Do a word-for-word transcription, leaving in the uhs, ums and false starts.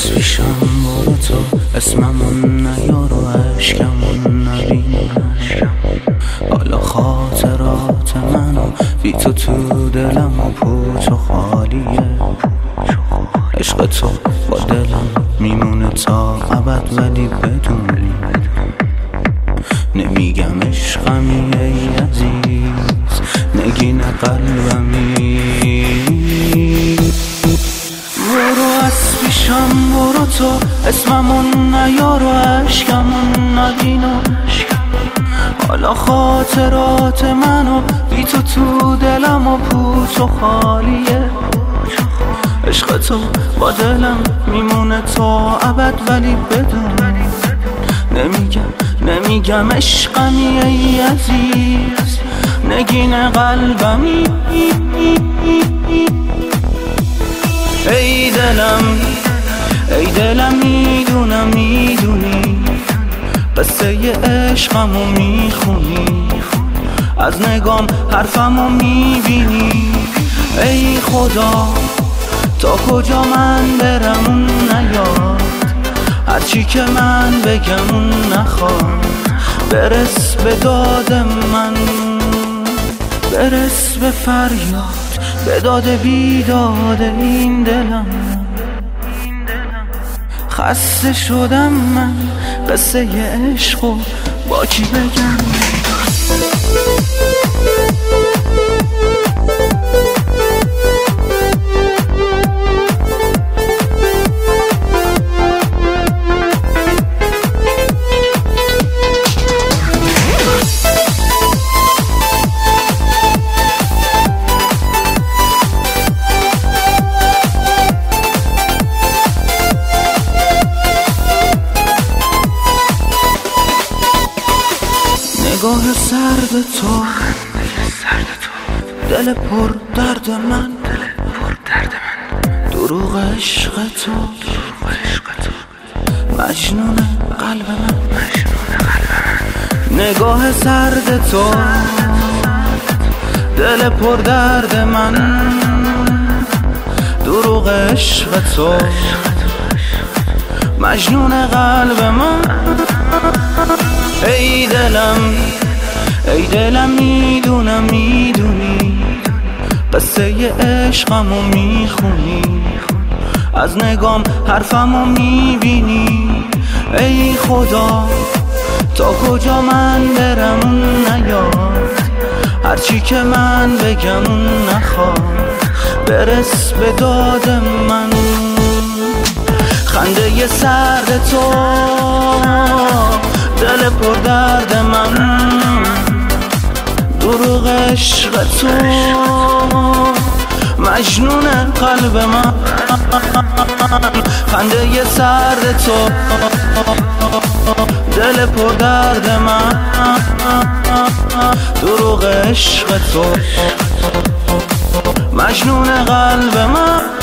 از پیشم برو تو، اسممون نیار و عشقمون نبین. حالا خاطرات منو بی تو تو دلم و پوچ و خالیه. عشق تو با دلم میمونه تا ابد، ولی بدونی نمیگم عشقمی ای عزیز، نگین قلبمی. برو از پیشم برو تو، اسممون نیار و عشقمون نبینو. حالا خاطرات منو بی تو تو دلم و پوچ و خالیه. عشق تو با دلم میمونه تا ابد، ولی بدون نمیگم نمیگم عشقمی ای عزیز، نگین قلبمی. ای دلم ای دلم میدونم میدونی قصه عشقمو میخونی، از نگام حرفمو میبینی. ای خدا تا کجا من برم اون نیاد، هرچی که من بگم اون نخواد. برس به داد من، برس به فریاد، به داد بیداد این دلم. خسته شدم من قصه عشقو با کی بگم. نگاه سرد تو، دل پر درد من، دروغ عشق تو، مجنون قلب من. نگاه سرد تو، دل پر درد من، دروغ عشق تو، مجنون قلب من. ای دلم ای دلم میدونم میدونی قصه عشقمو میخونی، از نگام حرفمو میبینی. ای خدا تا کجا من برم اون نیاد، هرچی که من بگم اون نخواد. برس به داد من، خنده سرد تو، دل پر درد من، دروغ عشق تو، مجنون قلب من. خنده سرد تو، دل پر درد من، دروغ عشق تو، مجنون قلب من.